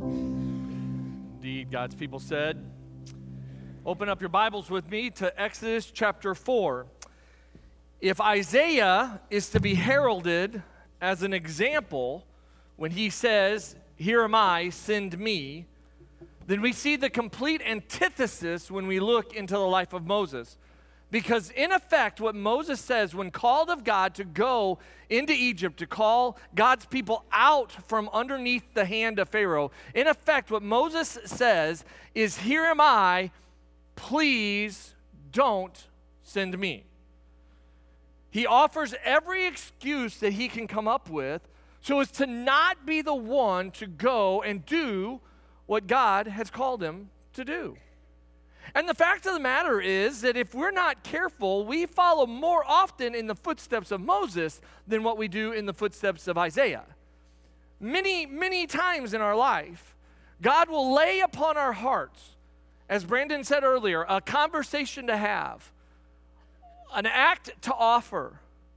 Indeed, God's people said. Open up your Bibles with me to Exodus chapter 4. If Isaiah is to be heralded as an example when he says, "Here am I, send me," then we see the complete antithesis when we look into the life of Moses. Because in effect, what Moses says when called of God to go into Egypt, to call God's people out from underneath the hand of Pharaoh, in effect, what Moses says is, "Here am I, please don't send me." He offers every excuse that he can come up with so as to not be the one to go and do what God has called him to do. And the fact of the matter is that if we're not careful, we follow more often in the footsteps of Moses than what we do in the footsteps of Isaiah. Many, many times in our life, God will lay upon our hearts, as Brandon said earlier, a conversation to have, an act to offer,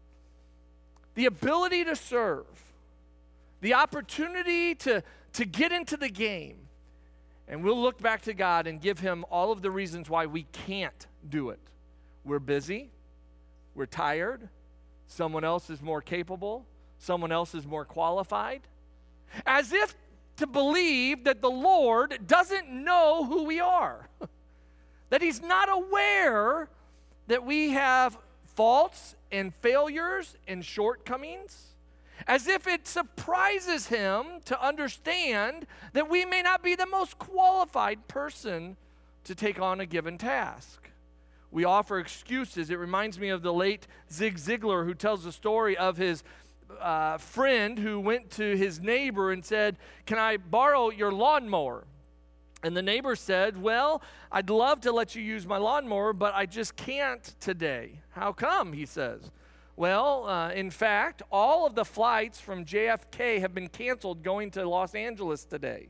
the ability to serve, the opportunity to get into the game. And we'll look back to God and give him all of the reasons why we can't do it. We're busy. We're tired. Someone else is more capable. Someone else is more qualified. As if to believe that the Lord doesn't know who we are. That he's not aware that we have faults and failures and shortcomings. As if it surprises him to understand that we may not be the most qualified person to take on a given task. We offer excuses. It reminds me of the late Zig Ziglar, who tells the story of his friend who went to his neighbor and said, "Can I borrow your lawnmower?" And the neighbor said, "Well, I'd love to let you use my lawnmower, but I just can't today." "How come?" he says. "Well, in fact, all of the flights from JFK have been canceled going to Los Angeles today."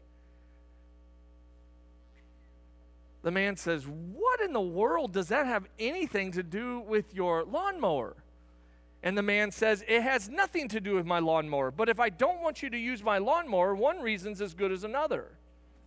The man says, "What in the world does that have anything to do with your lawnmower?" And the man says, "It has nothing to do with my lawnmower, but if I don't want you to use my lawnmower, one reason's as good as another."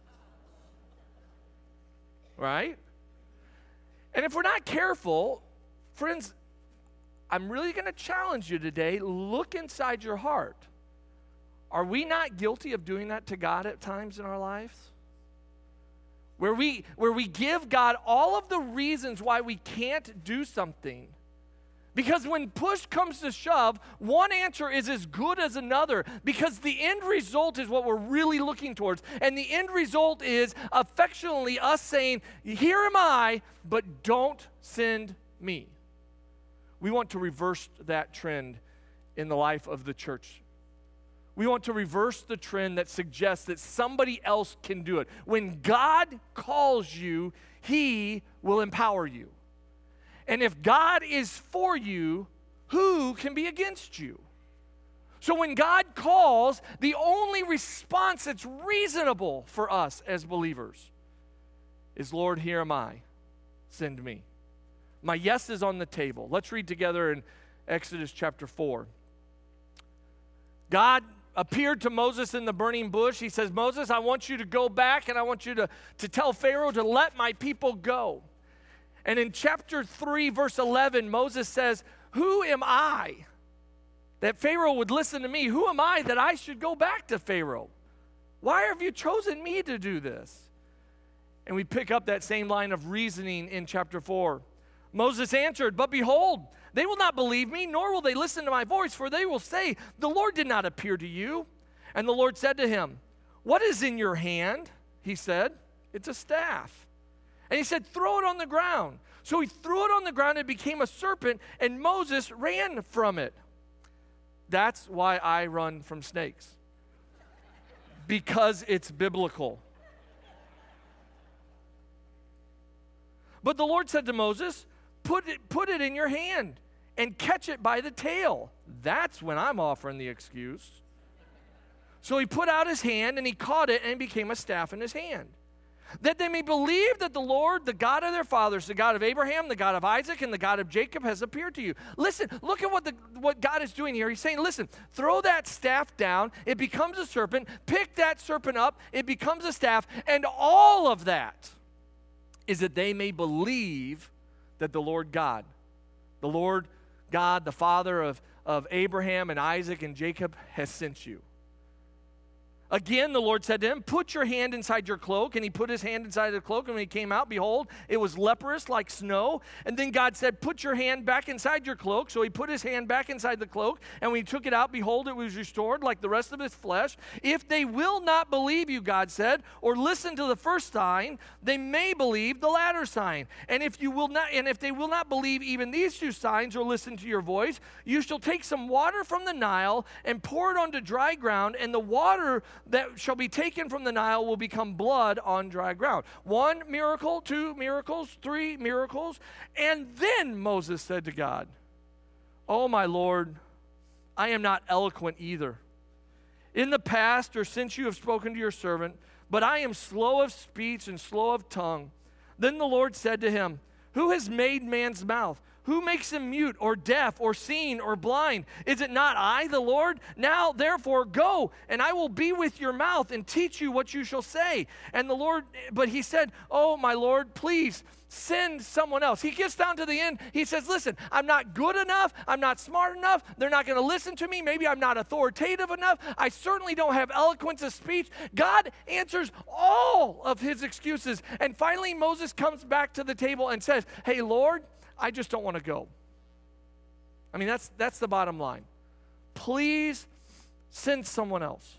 Right? And if we're not careful, friends, I'm really going to challenge you today. Look inside your heart. Are we not guilty of doing that to God at times in our lives? Where we give God all of the reasons why we can't do something. Because when push comes to shove, one answer is as good as another. Because the end result is what we're really looking towards. And the end result is affectionately us saying, "Here am I, but don't send me." We want to reverse that trend in the life of the church. We want to reverse the trend that suggests that somebody else can do it. When God calls you, he will empower you. And if God is for you, who can be against you? So when God calls, the only response that's reasonable for us as believers is, "Lord, here am I, send me." My yes is on the table. Let's read together in Exodus chapter 4. God appeared to Moses in the burning bush. He says, "Moses, I want you to go back and I want you to tell Pharaoh to let my people go." And in chapter 3, verse 11, Moses says, "Who am I that Pharaoh would listen to me? Who am I that I should go back to Pharaoh? Why have you chosen me to do this?" And we pick up that same line of reasoning in chapter 4. Moses answered, "But behold, they will not believe me, nor will they listen to my voice, for they will say, 'The Lord did not appear to you.'" And the Lord said to him, "What is in your hand?" He said, "It's a staff." And he said, "Throw it on the ground." So he threw it on the ground and it became a serpent, and Moses ran from it. That's why I run from snakes. Because it's biblical. But the Lord said to Moses, Put it in your hand and catch it by the tail. That's when I'm offering the excuse. So he put out his hand and he caught it and it became a staff in his hand. that they may believe that the Lord, the God of their fathers, the God of Abraham, the God of Isaac, and the God of Jacob has appeared to you. Listen, look at what God is doing here. He's saying, listen, throw that staff down, it becomes a serpent, pick that serpent up, it becomes a staff, and all of that is that they may believe that the Lord God, the Father of Abraham and Isaac and Jacob, has sent you. Again, the Lord said to him, put your hand inside your cloak. And he put his hand inside the cloak, and when he came out, behold, it was leprous like snow. And then God said, put your hand back inside your cloak. So he put his hand back inside the cloak, and when he took it out, behold, it was restored like the rest of his flesh. If they will not believe you, God said, or listen to the first sign, they may believe the latter sign. And if they will not believe even these two signs or listen to your voice, you shall take some water from the Nile and pour it onto dry ground, and the water that shall be taken from the Nile will become blood on dry ground. 1 miracle, 2 miracles, 3 miracles. And then Moses said to God, oh, my Lord, I am not eloquent either. In the past or since you have spoken to your servant, but I am slow of speech and slow of tongue. Then the Lord said to him, who has made man's mouth? Who makes him mute or deaf or seen or blind? Is it not I, the Lord? Now, therefore, go, and I will be with your mouth and teach you what you shall say. But he said, oh, my Lord, please send someone else. He gets down to the end. He says, listen, I'm not good enough. I'm not smart enough. They're not going to listen to me. Maybe I'm not authoritative enough. I certainly don't have eloquence of speech. God answers all of his excuses. And finally, Moses comes back to the table and says, hey, Lord, I just don't want to go. I mean, that's the bottom line. Please send someone else.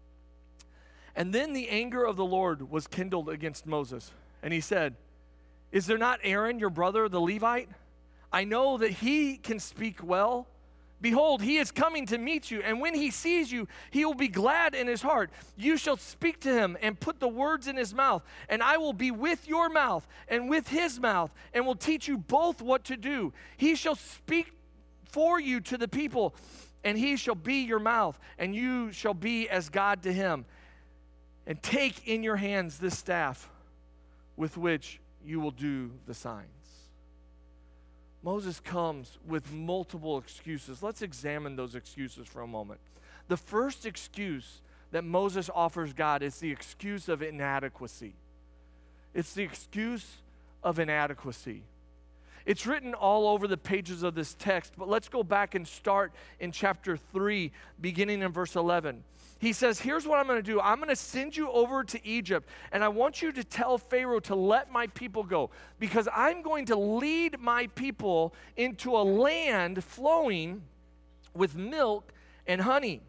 And then the anger of the Lord was kindled against Moses. And he said, is there not Aaron, your brother, the Levite? I know that he can speak well. Behold, he is coming to meet you, and when he sees you, he will be glad in his heart. You shall speak to him and put the words in his mouth, and I will be with your mouth and with his mouth, and will teach you both what to do. He shall speak for you to the people, and he shall be your mouth, and you shall be as God to him. And take in your hands this staff with which you will do the signs. Moses comes with multiple excuses. Let's examine those excuses for a moment. The first excuse that Moses offers God is the excuse of inadequacy. It's the excuse of inadequacy. It's written all over the pages of this text, but let's go back and start in chapter 3, beginning in verse 11. He says, here's what I'm going to do. I'm going to send you over to Egypt, and I want you to tell Pharaoh to let my people go, because I'm going to lead my people into a land flowing with milk and honey.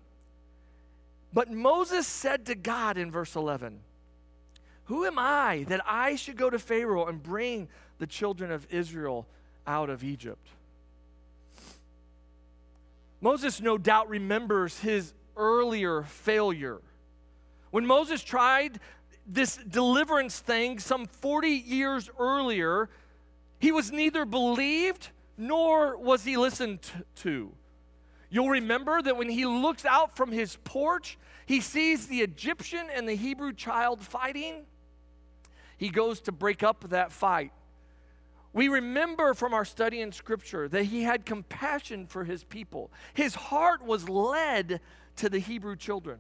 But Moses said to God in verse 11, who am I that I should go to Pharaoh and bring the children of Israel out of Egypt? Moses no doubt remembers his earlier failure. When Moses tried this deliverance thing some 40 years earlier, he was neither believed nor was he listened to. You'll remember that when he looks out from his porch, he sees the Egyptian and the Hebrew child fighting. He goes to break up that fight. We remember from our study in Scripture that he had compassion for his people. His heart was led to the Hebrew children.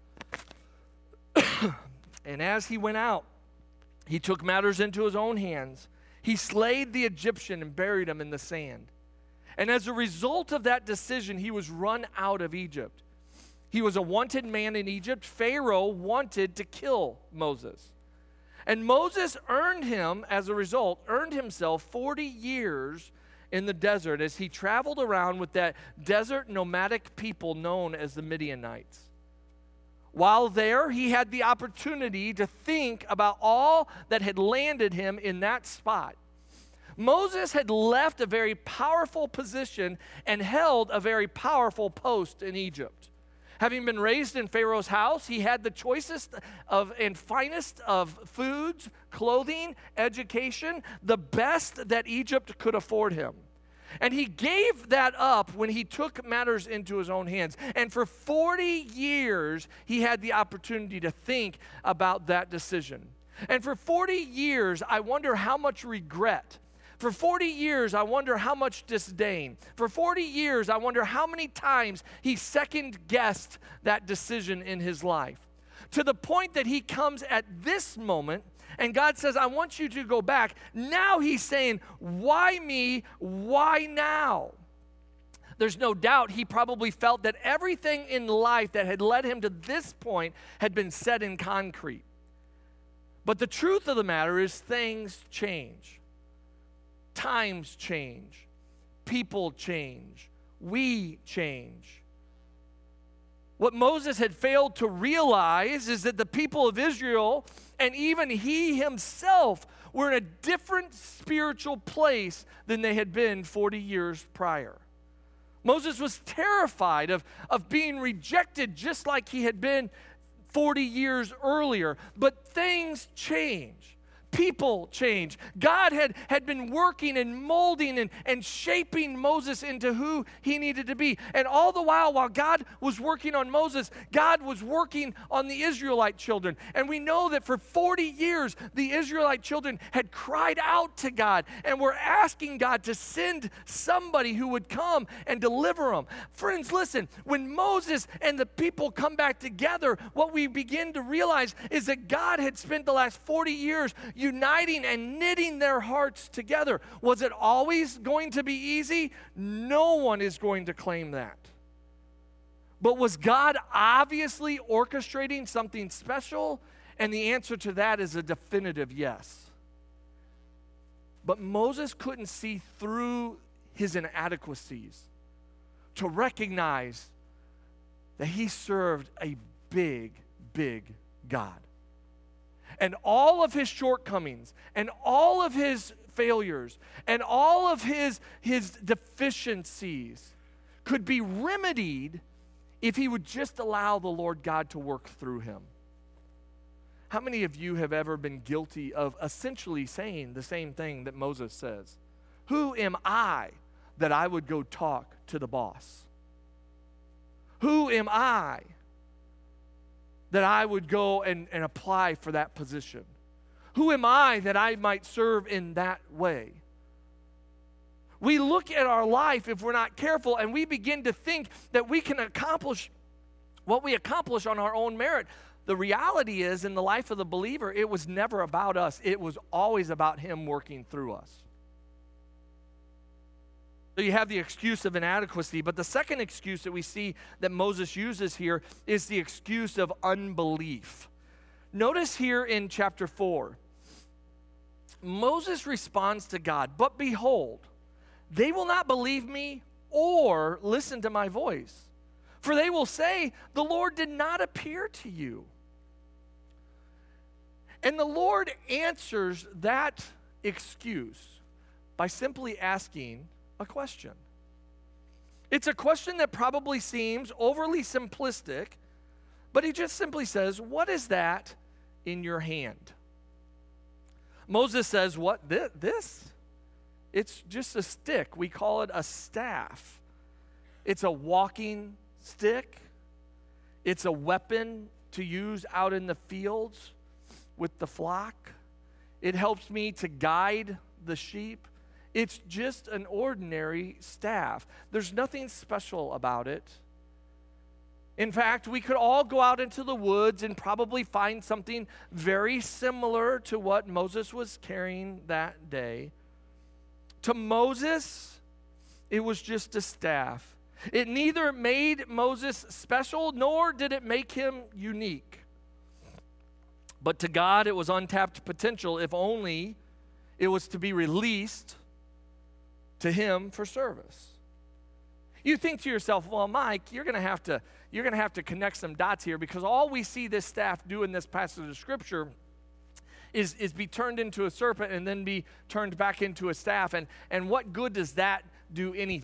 And as he went out, he took matters into his own hands. He slayed the Egyptian and buried him in the sand. And as a result of that decision, he was run out of Egypt. He was a wanted man in Egypt. Pharaoh wanted to kill Moses. And Moses earned himself 40 years in the desert as he traveled around with that desert nomadic people known as the Midianites. While there, he had the opportunity to think about all that had landed him in that spot. Moses had left a very powerful position and held a very powerful post in Egypt. Having been raised in Pharaoh's house, he had the choicest and finest of foods, clothing, education, the best that Egypt could afford him. And he gave that up when he took matters into his own hands. And for 40 years, he had the opportunity to think about that decision. And for 40 years, I wonder how much regret. For 40 years, I wonder how much disdain. For 40 years, I wonder how many times he second-guessed that decision in his life. To the point that he comes at this moment, and God says, I want you to go back. Now he's saying, why me? Why now? There's no doubt he probably felt that everything in life that had led him to this point had been set in concrete. But the truth of the matter is things change. Times change. People change. We change. What Moses had failed to realize is that the people of Israel, and even he himself, were in a different spiritual place than they had been 40 years prior. Moses was terrified of being rejected just like he had been 40 years earlier. But things change. People change. God had been working and molding and shaping Moses into who he needed to be. And all the while God was working on Moses, God was working on the Israelite children. And we know that for 40 years, the Israelite children had cried out to God and were asking God to send somebody who would come and deliver them. Friends, listen, when Moses and the people come back together, what we begin to realize is that God had spent the last 40 years uniting and knitting their hearts together. Was it always going to be easy? No one is going to claim that. But was God obviously orchestrating something special? And the answer to that is a definitive yes. But Moses couldn't see through his inadequacies to recognize that he served a big, big God. And all of his shortcomings and all of his failures and all of his deficiencies could be remedied if he would just allow the Lord God to work through him. How many of you have ever been guilty of essentially saying the same thing that Moses says? Who am I that I would go talk to the boss? Who am I that I would go and apply for that position? Who am I that I might serve in that way? We look at our life, if we're not careful, and we begin to think that we can accomplish what we accomplish on our own merit. The reality is, in the life of the believer, it was never about us. It was always about him working through us. So you have the excuse of inadequacy, but the second excuse that we see that Moses uses here is the excuse of unbelief. Notice here in chapter 4, Moses responds to God, "But behold, they will not believe me or listen to my voice, for they will say, 'The Lord did not appear to you.'" And the Lord answers that excuse by simply asking a question. It's a question that probably seems overly simplistic, but he just simply says, "What is that in your hand?" Moses says, "What, this? It's just a stick. We call it a staff. It's a walking stick. It's a weapon to use out in the fields with the flock. It helps me to guide the sheep. It's just an ordinary staff. There's nothing special about it. In fact, we could all go out into the woods and probably find something very similar to what Moses was carrying that day. To Moses, it was just a staff. It neither made Moses special nor did it make him unique. But to God, it was untapped potential if only it was to be released to him for service. You think to yourself, well, Mike, you're going to have to connect some dots here, because all we see this staff do in this passage of Scripture is be turned into a serpent and then be turned back into a staff. And what good does that do anything?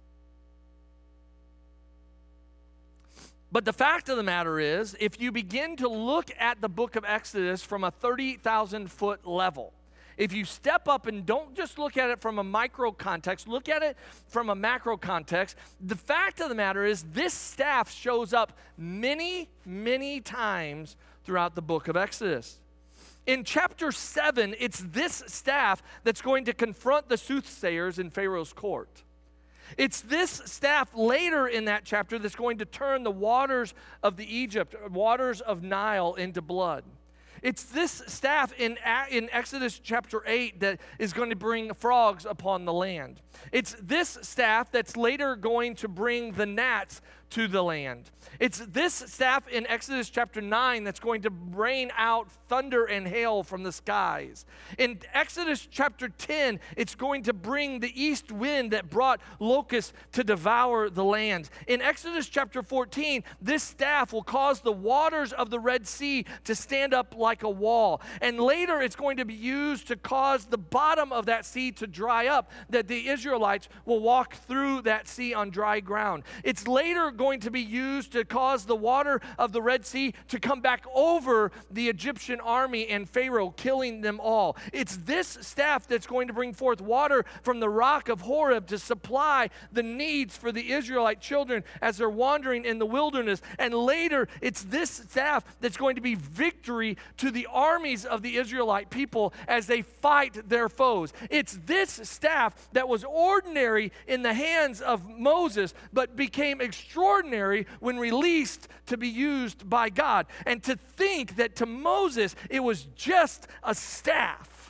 But the fact of the matter is, if you begin to look at the book of Exodus from a 30,000-foot level, if you step up and don't just look at it from a micro context, look at it from a macro context, the fact of the matter is this staff shows up many, many times throughout the book of Exodus. in chapter 7, it's this staff that's going to confront the soothsayers in Pharaoh's court. It's this staff later in that chapter that's going to turn the waters of the Egypt, waters of Nile, into blood. It's this staff in Exodus chapter 8 that is going to bring frogs upon the land. It's this staff that's later going to bring the gnats to the land. It's this staff in Exodus chapter 9 that's going to rain out thunder and hail from the skies. In Exodus chapter 10, it's going to bring the east wind that brought locusts to devour the land. In Exodus chapter 14, this staff will cause the waters of the Red Sea to stand up like a wall. And later it's going to be used to cause the bottom of that sea to dry up, that the Israelites will walk through that sea on dry ground. It's later going to be used to cause the water of the Red Sea to come back over the Egyptian army and Pharaoh, killing them all. It's this staff that's going to bring forth water from the rock of Horeb to supply the needs for the Israelite children as they're wandering in the wilderness. And later, it's this staff that's going to be victory to the armies of the Israelite people as they fight their foes. It's this staff that was ordinary in the hands of Moses, but became extraordinary when released to be used by God. And to think that to Moses it was just a staff.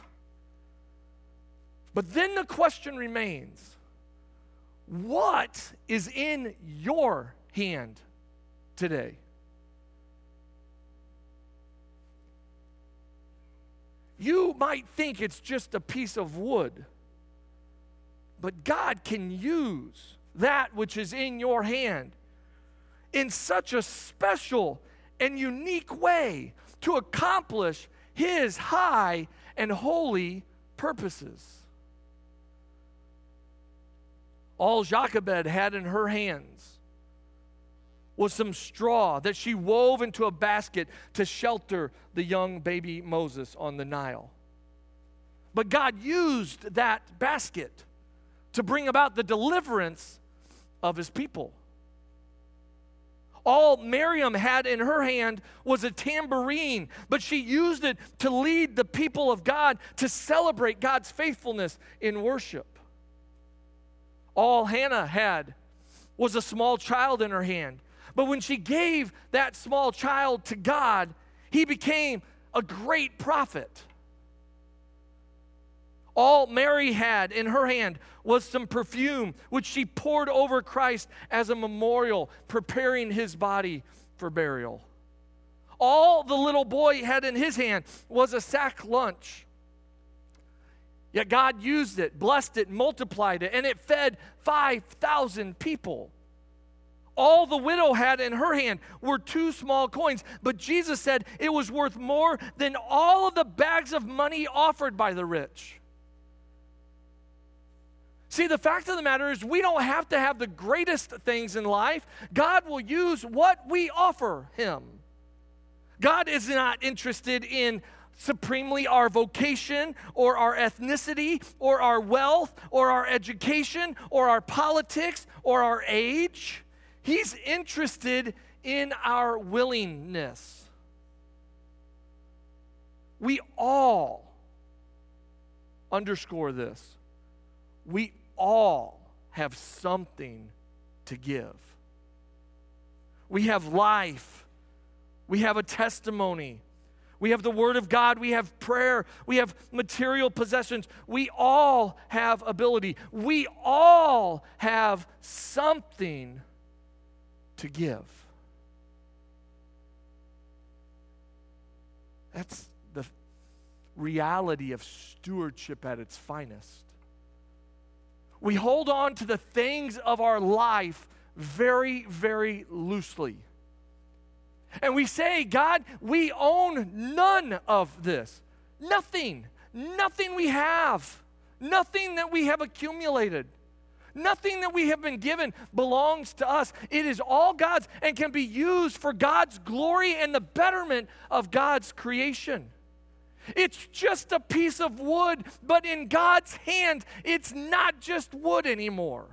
But then the question remains, what is in your hand today? You might think it's just a piece of wood, but God can use that which is in your hand in such a special and unique way to accomplish His high and holy purposes. All Jochebed had in her hands was some straw that she wove into a basket to shelter the young baby Moses on the Nile. But God used that basket to bring about the deliverance of His people. All Miriam had in her hand was a tambourine, but she used it to lead the people of God to celebrate God's faithfulness in worship. All Hannah had was a small child in her hand, but when she gave that small child to God, he became a great prophet. All Mary had in her hand was some perfume, which she poured over Christ as a memorial, preparing His body for burial. All the little boy had in his hand was a sack lunch. Yet God used it, blessed it, multiplied it, and it fed 5,000 people. All the widow had in her hand were 2 small coins, but Jesus said it was worth more than all of the bags of money offered by the rich. See, the fact of the matter is we don't have to have the greatest things in life. God will use what we offer Him. God is not interested in supremely our vocation or our ethnicity or our wealth or our education or our politics or our age. He's interested in our willingness. We all underscore this. We all have something to give. We have life. We have a testimony. We have the Word of God. We have prayer. We have material possessions. We all have ability. We all have something to give. That's the reality of stewardship at its finest. We hold on to the things of our life very, very loosely. And we say, God, we own none of this. Nothing. Nothing we have. Nothing that we have accumulated. Nothing that we have been given belongs to us. It is all God's and can be used for God's glory and the betterment of God's creation. It's just a piece of wood, but in God's hand, it's not just wood anymore.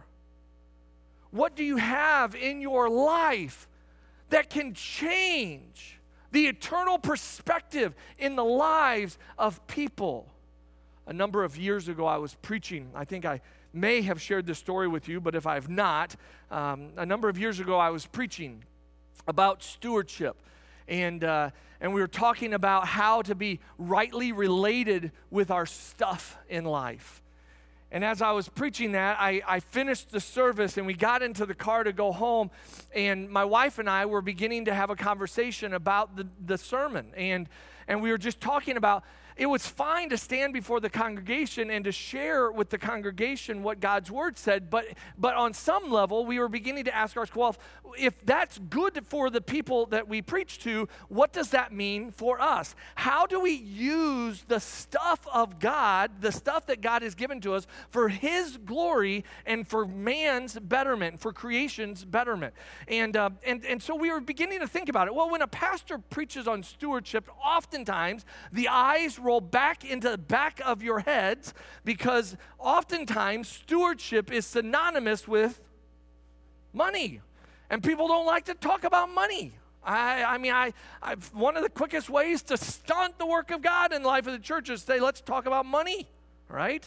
What do you have in your life that can change the eternal perspective in the lives of people. A number of years ago, I was preaching. I think I may have shared this story with you, but if I have not, a number of years ago, I was preaching about stewardship. And we were talking about how to be rightly related with our stuff in life. And as I was preaching that, I finished the service and we got into the car to go home. And my wife and I were beginning to have a conversation about the sermon. And we were just talking about, it was fine to stand before the congregation and to share with the congregation what God's word said, but on some level, we were beginning to ask ourselves, well, if that's good for the people that we preach to, what does that mean for us? How do we use the stuff of God, the stuff that God has given to us, for His glory and for man's betterment, for creation's betterment? And so we were beginning to think about it. Well, when a pastor preaches on stewardship, oftentimes the eyes roll back into the back of your heads, because oftentimes stewardship is synonymous with money. And people don't like to talk about money. I mean, one of the quickest ways to stunt the work of God in the life of the church is to say, let's talk about money, right?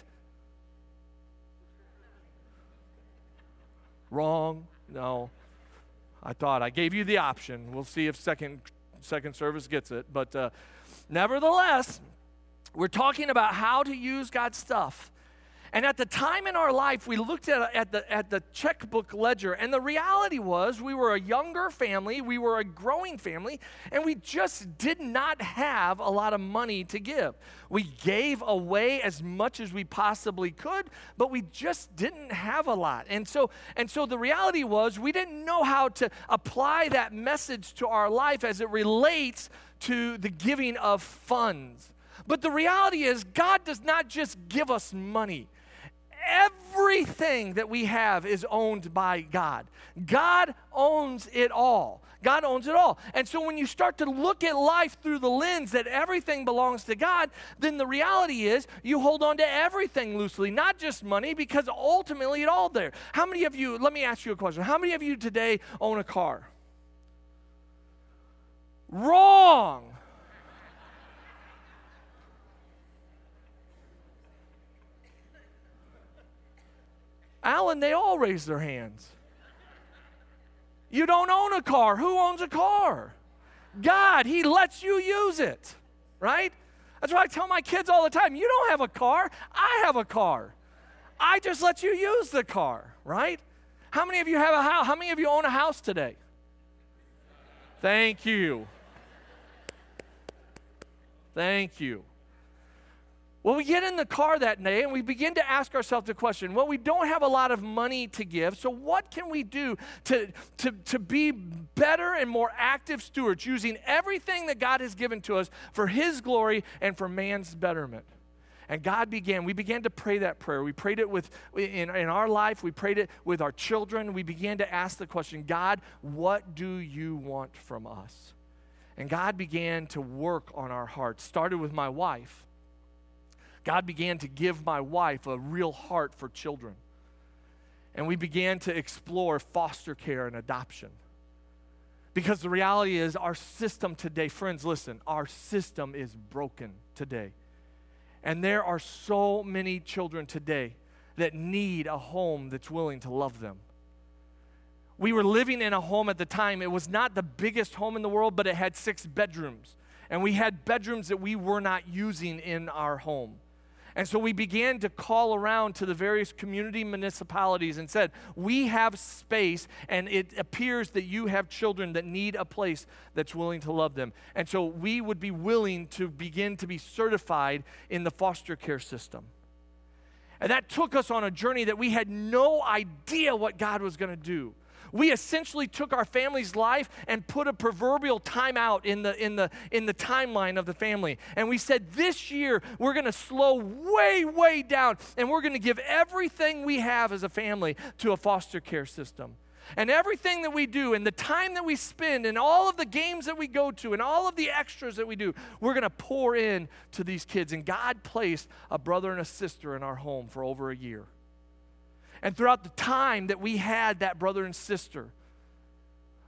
Wrong. No. I thought I gave you the option. We'll see if second service gets it. But nevertheless, we're talking about how to use God's stuff. And at the time in our life, we looked at the checkbook ledger, and the reality was we were a younger family, we were a growing family, and we just did not have a lot of money to give. We gave away as much as we possibly could, but we just didn't have a lot. And so the reality was we didn't know how to apply that message to our life as it relates to the giving of funds. But the reality is God does not just give us money. Everything that we have is owned by God. God owns it all. God owns it all. And so when you start to look at life through the lens that everything belongs to God, then the reality is you hold on to everything loosely, not just money, because ultimately it's all there. How many of you, let me ask you a question. How many of you today own a car? Wrong. Alan, they all raise their hands. You don't own a car. Who owns a car? God. He lets you use it, right? That's why I tell my kids all the time, you don't have a car. I have a car. I just let you use the car, right? How many of you have a house? How many of you own a house today? Thank you. Thank you. Well, we get in the car that day and we begin to ask ourselves the question, well, we don't have a lot of money to give, so what can we do to be better and more active stewards, using everything that God has given to us for His glory and for man's betterment? And we began to pray that prayer. We prayed it in our life. We prayed it with our children. We began to ask the question, God, what do you want from us? And God began to work on our hearts. Started with my wife. God began to give my wife a real heart for children. And we began to explore foster care and adoption. Because the reality is our system today, friends, listen, our system is broken today. And there are so many children today that need a home that's willing to love them. We were living in a home at the time. It was not the biggest home in the world, but it had 6 bedrooms. And we had bedrooms that we were not using in our home. And so we began to call around to the various community municipalities and said, we have space, and it appears that you have children that need a place that's willing to love them. And so we would be willing to begin to be certified in the foster care system. And that took us on a journey that we had no idea what God was going to do. We essentially took our family's life and put a proverbial timeout in the timeline of the family. And we said, this year, we're going to slow way down, and we're going to give everything we have as a family to a foster care system. And everything that we do, and the time that we spend, and all of the games that we go to, and all of the extras that we do, we're going to pour in to these kids. And God placed a brother and a sister in our home for over a year. And throughout the time that we had that brother and sister,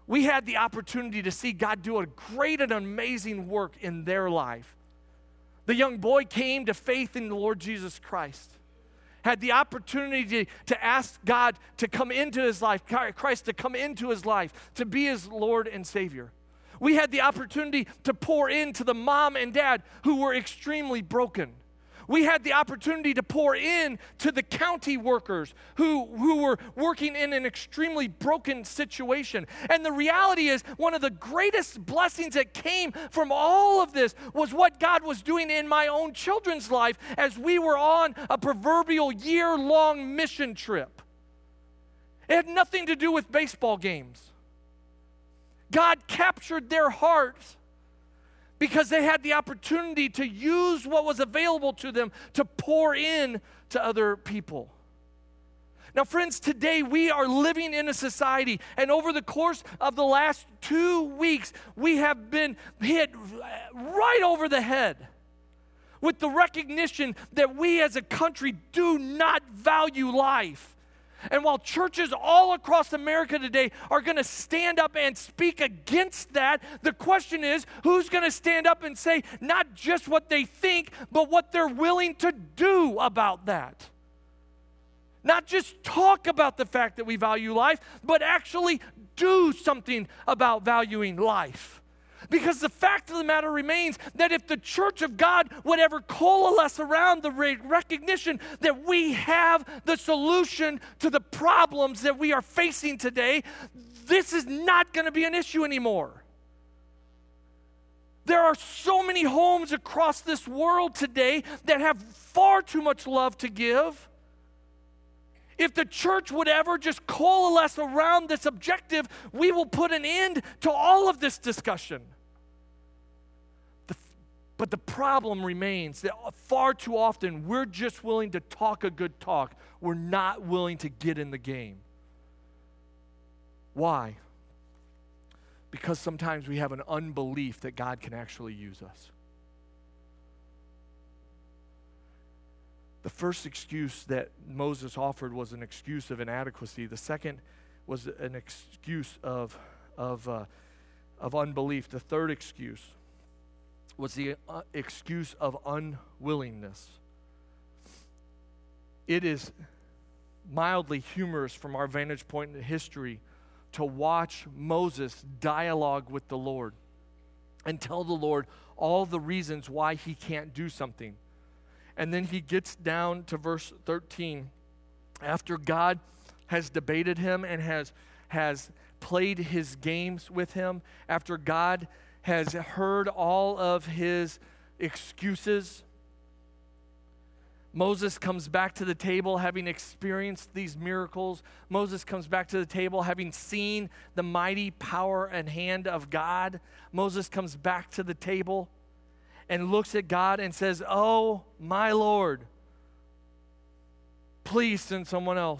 we had the opportunity to see God do a great and amazing work in their life. The young boy came to faith in the Lord Jesus Christ, had the opportunity to ask God to come into his life, Christ to come into his life, to be his Lord and Savior. We had the opportunity to pour into the mom and dad who were extremely broken. We had the opportunity to pour in to the county workers who were working in an extremely broken situation. And the reality is, one of the greatest blessings that came from all of this was what God was doing in my own children's life as we were on a proverbial year-long mission trip. It had nothing to do with baseball games. God captured their hearts because they had the opportunity to use what was available to them to pour in to other people. Now, friends, today we are living in a society, and over the course of the last 2 weeks, we have been hit right over the head with the recognition that we as a country do not value life. And while churches all across America today are going to stand up and speak against that, the question is, who's going to stand up and say not just what they think, but what they're willing to do about that? Not just talk about the fact that we value life, but actually do something about valuing life. Because the fact of the matter remains that if the church of God would ever coalesce around the recognition that we have the solution to the problems that we are facing today, this is not going to be an issue anymore. There are so many homes across this world today that have far too much love to give. If the church would ever just coalesce around this objective, we will put an end to all of this discussion. But the problem remains that far too often we're just willing to talk a good talk. We're not willing to get in the game. Why? Because sometimes we have an unbelief that God can actually use us. The first excuse that Moses offered was an excuse of inadequacy. The second was an excuse of unbelief. The third excuse was the excuse of unwillingness. It is mildly humorous from our vantage point in history to watch Moses dialogue with the Lord and tell the Lord all the reasons why he can't do something. And then he gets down to verse 13. After God has debated him and has played his games with him, after God has heard all of his excuses, Moses comes back to the table having experienced these miracles. Moses comes back to the table having seen the mighty power and hand of God. Moses comes back to the table and looks at God and says, "Oh, my Lord, please send someone else.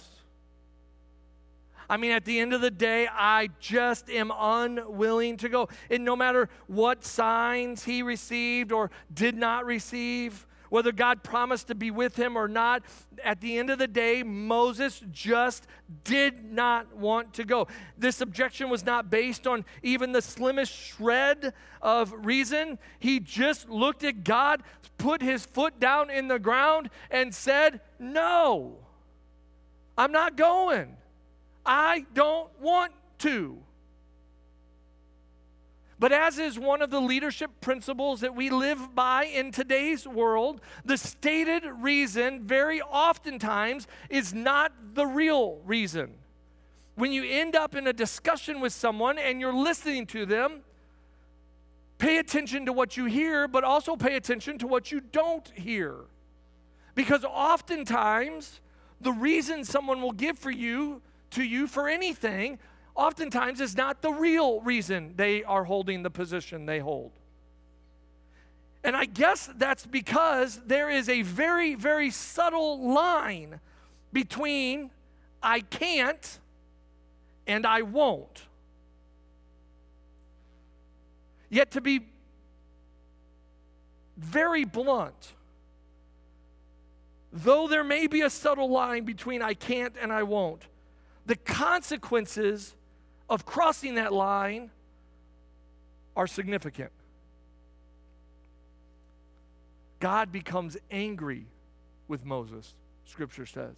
I mean, at the end of the day, I just am unwilling to go." And no matter what signs he received or did not receive, whether God promised to be with him or not, at the end of the day, Moses just did not want to go. This objection was not based on even the slimmest shred of reason. He just looked at God, put his foot down in the ground, and said, "No, I'm not going. I don't want to." But as is one of the leadership principles that we live by in today's world, the stated reason very oftentimes is not the real reason. When you end up in a discussion with someone and you're listening to them, pay attention to what you hear, but also pay attention to what you don't hear. Because oftentimes, the reason someone will give to you for anything oftentimes is not the real reason they are holding the position they hold. And I guess that's because there is a very, very subtle line between I can't and I won't. Yet to be very blunt, though there may be a subtle line between I can't and I won't, the consequences of crossing that line are significant. God becomes angry with Moses, Scripture says.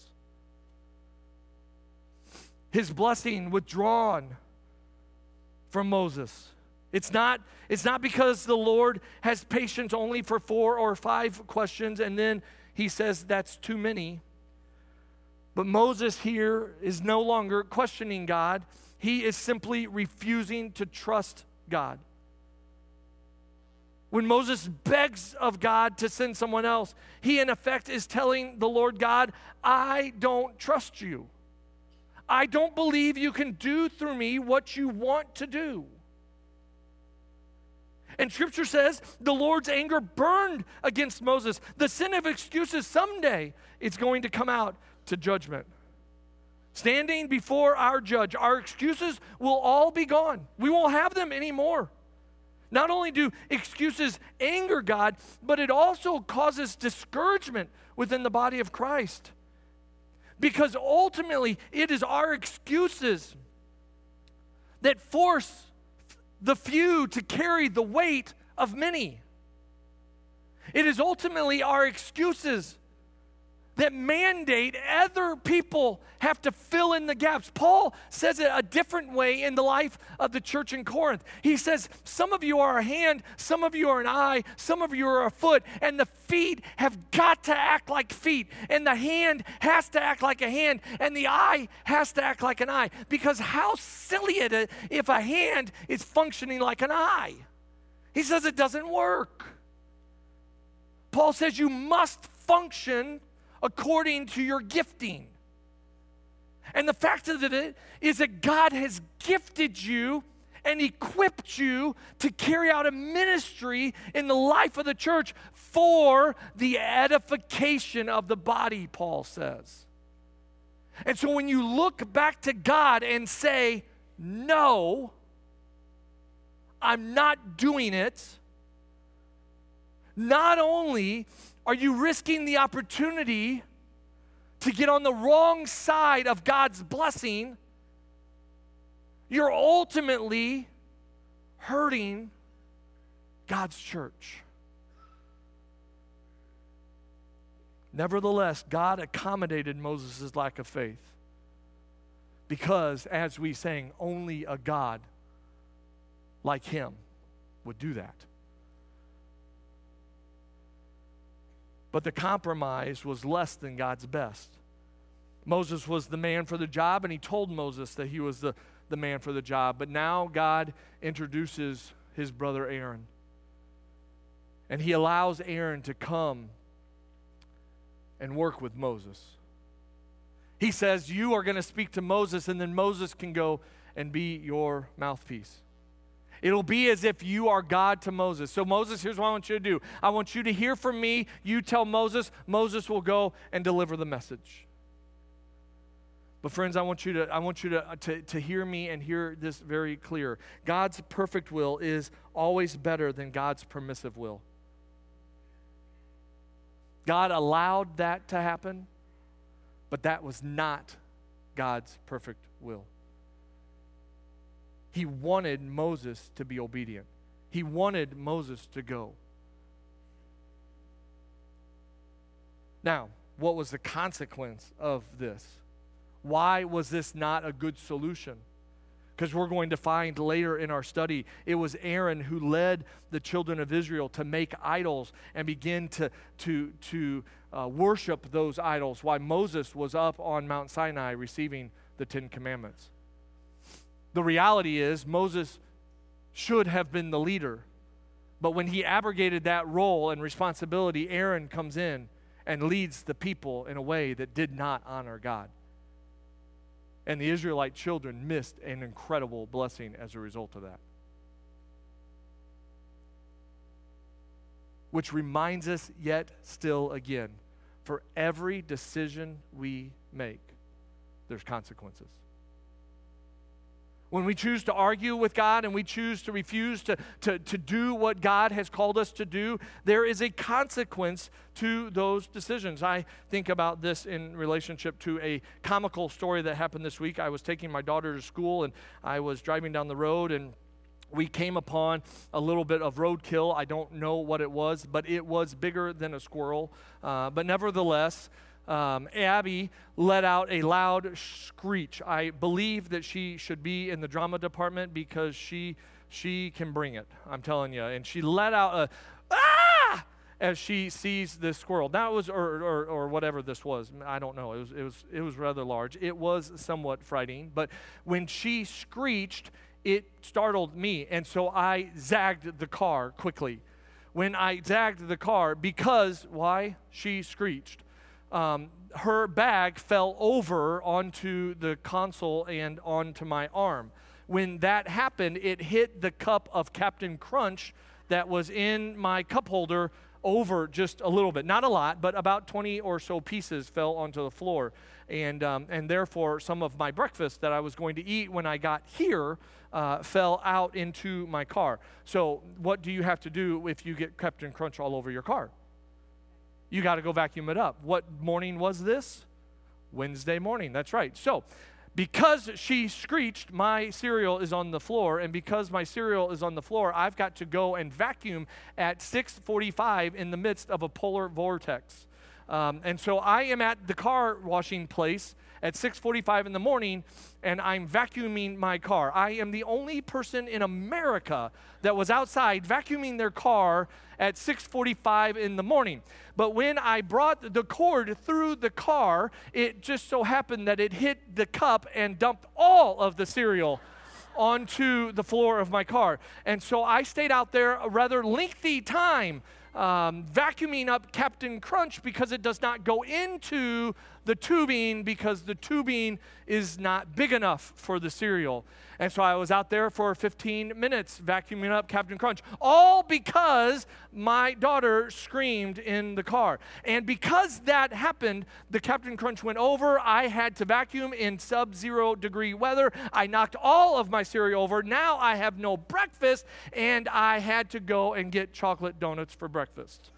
His blessing withdrawn from Moses. It's not because the Lord has patience only for 4 or 5 questions and then he says that's too many. But Moses here is no longer questioning God. He is simply refusing to trust God. When Moses begs of God to send someone else, he in effect is telling the Lord God, I don't trust you. I don't believe you can do through me what you want to do. And Scripture says the Lord's anger burned against Moses. The sin of excuses, someday it's going to come out to judgment. Standing before our judge, our excuses will all be gone. We won't have them anymore. Not only do excuses anger God, but it also causes discouragement within the body of Christ. Because ultimately, it is our excuses that force the few to carry the weight of many. It is ultimately our excuses that mandate other people have to fill in the gaps. Paul says it a different way in the life of the church in Corinth. He says, some of you are a hand, some of you are an eye, some of you are a foot, and the feet have got to act like feet, and the hand has to act like a hand, and the eye has to act like an eye. Because how silly it is if a hand is functioning like an eye. He says it doesn't work. Paul says you must function according to your gifting. And the fact of it is that God has gifted you and equipped you to carry out a ministry in the life of the church for the edification of the body, Paul says. And so when you look back to God and say, no, I'm not doing it, not only are you risking the opportunity to get on the wrong side of God's blessing, you're ultimately hurting God's church. Nevertheless, God accommodated Moses' lack of faith because, as we sang, only a God like him would do that. But the compromise was less than God's best. Moses was the man for the job, and he told Moses that he was the man for the job. But now God introduces his brother Aaron. And he allows Aaron to come and work with Moses. He says, you are going to speak to Moses, and then Moses can go and be your mouthpiece. It'll be as if you are God to Moses. So Moses, here's what I want you to do. I want you to hear from me. You tell Moses. Moses will go and deliver the message. But friends, I want you to hear me and hear this very clear. God's perfect will is always better than God's permissive will. God allowed that to happen, but that was not God's perfect will. He wanted Moses to be obedient. He wanted Moses to go. Now, what was the consequence of this? Why was this not a good solution? Because we're going to find later in our study, it was Aaron who led the children of Israel to make idols and begin to worship those idols while Moses was up on Mount Sinai receiving the 10 Commandments. The reality is Moses should have been the leader, but when he abrogated that role and responsibility, Aaron comes in and leads the people in a way that did not honor God. And the Israelite children missed an incredible blessing as a result of that. Which reminds us yet still again, for every decision we make, there's consequences. When we choose to argue with God and we choose to refuse to do what God has called us to do, there is a consequence to those decisions. I think about this in relationship to a comical story that happened this week. I was taking my daughter to school, and I was driving down the road, and we came upon a little bit of roadkill. I don't know what it was, but it was bigger than a squirrel. But nevertheless, Abby let out a loud screech. I believe that she should be in the drama department because she can bring it, I'm telling you. And she let out a, ah! As she sees this squirrel. That was, or whatever this was. I don't know. It was rather large. It was somewhat frightening. But when she screeched, it startled me. And so I zagged the car quickly. When I zagged the car, because, why? She screeched. Her bag fell over onto the console and onto my arm. When that happened, it hit the cup of Captain Crunch that was in my cup holder over just a little bit. Not a lot, but about 20 or so pieces fell onto the floor. And therefore, some of my breakfast that I was going to eat when I got here fell out into my car. So what do you have to do if you get Captain Crunch all over your car? You got to go vacuum it up. What morning was this? Wednesday morning, that's right. So, because she screeched, my cereal is on the floor, and because my cereal is on the floor, I've got to go and vacuum at 6:45 in the midst of a polar vortex. And so I am at the car washing place at 6:45 in the morning, and I'm vacuuming my car. I am the only person in America that was outside vacuuming their car at 6:45 in the morning. But when I brought the cord through the car, it just so happened that it hit the cup and dumped all of the cereal onto the floor of my car. And so I stayed out there a rather lengthy time vacuuming up Captain Crunch because it does not go into the tubing because the tubing is not big enough for the cereal. And so I was out there for 15 minutes vacuuming up Captain Crunch, all because my daughter screamed in the car. And because that happened, the Captain Crunch went over. I had to vacuum in sub-zero degree weather. I knocked all of my cereal over. Now I have no breakfast, and I had to go and get chocolate donuts for breakfast.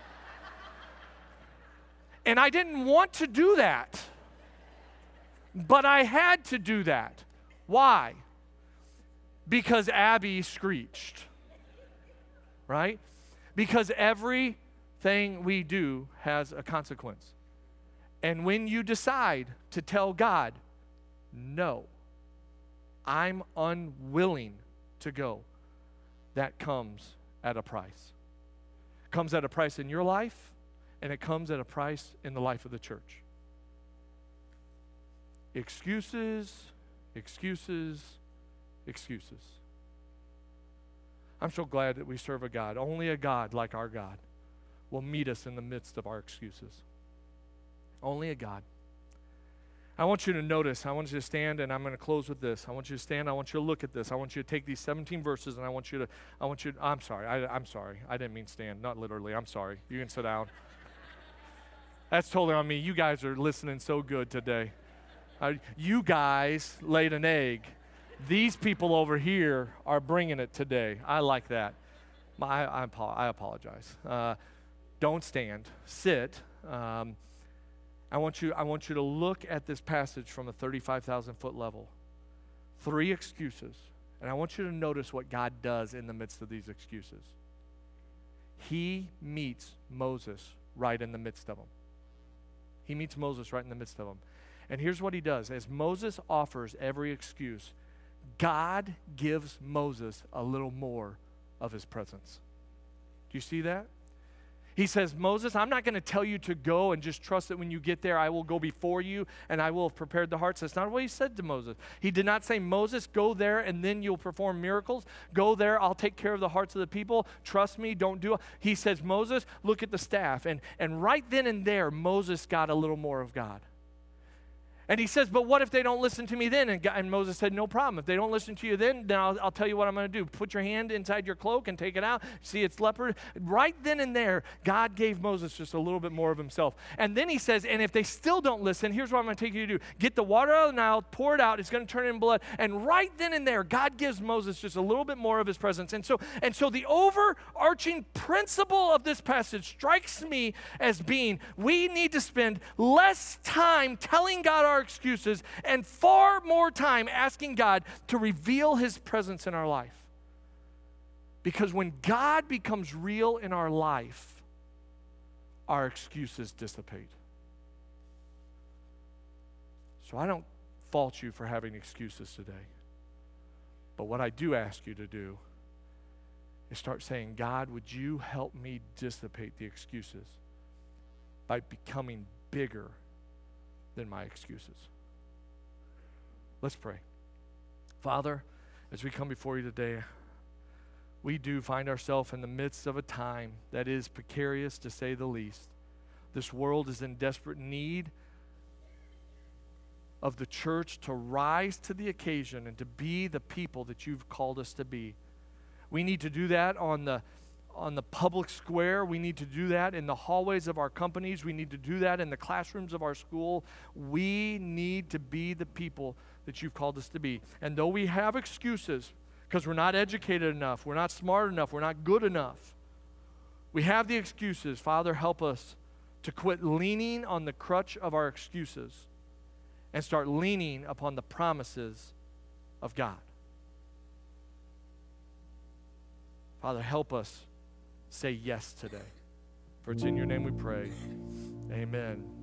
And I didn't want to do that, but I had to do that. Why? Because Abby screeched, right? Because everything we do has a consequence. And when you decide to tell God, no, I'm unwilling to go, that comes at a price. It comes at a price in your life, and it comes at a price in the life of the church. Excuses, excuses, excuses. I'm so glad that we serve a God. Only a God like our God will meet us in the midst of our excuses. Only a God. I want you to notice, I want you to stand, and I'm going to close with this. I want you to stand, I want you to look at this. I want you to take these 17 verses, and I'm sorry, I didn't mean stand, not literally, I'm sorry. You can sit down. That's totally on me. You guys are listening so good today. You guys laid an egg. These people over here are bringing it today. I like that. I apologize. Don't stand. Sit. I want you to look at this passage from a 35,000-foot level. 3 excuses. And I want you to notice what God does in the midst of these excuses. He meets Moses right in the midst of them. He meets Moses right in the midst of them. And here's what he does. As Moses offers every excuse, God gives Moses a little more of his presence. Do you see that? He says, Moses, I'm not going to tell you to go and just trust that when you get there, I will go before you and I will have prepared the hearts. That's not what he said to Moses. He did not say, Moses, go there and then you'll perform miracles. Go there, I'll take care of the hearts of the people. Trust me, don't do it. He says, Moses, look at the staff. And right then and there, Moses got a little more of God. And he says, but what if they don't listen to me then? And Moses said, no problem. If they don't listen to you then I'll tell you what I'm going to do. Put your hand inside your cloak and take it out. See, it's leopard. Right then and there, God gave Moses just a little bit more of himself. And then he says, and if they still don't listen, here's what I'm going to take you to do. Get the water out of the Nile, pour it out. It's going to turn in blood. And right then and there, God gives Moses just a little bit more of his presence. And so the overarching principle of this passage strikes me as being, we need to spend less time telling God our excuses and far more time asking God to reveal his presence in our life. Because when God becomes real in our life, our excuses dissipate. So I don't fault you for having excuses today. But what I do ask you to do is start saying, God, would you help me dissipate the excuses by becoming bigger than my excuses? Let's pray. Father, as we come before you today, we do find ourselves in the midst of a time that is precarious, to say the least. This world is in desperate need of the church to rise to the occasion and to be the people that you've called us to be. We need to do that on the public square. We need to do that in the hallways of our companies. We need to do that in the classrooms of our school. We need to be the people that you've called us to be. And though we have excuses because we're not educated enough, we're not smart enough, we're not good enough, we have the excuses. Father, help us to quit leaning on the crutch of our excuses and start leaning upon the promises of God. Father, help us say yes today. For it's in your name we pray. Amen.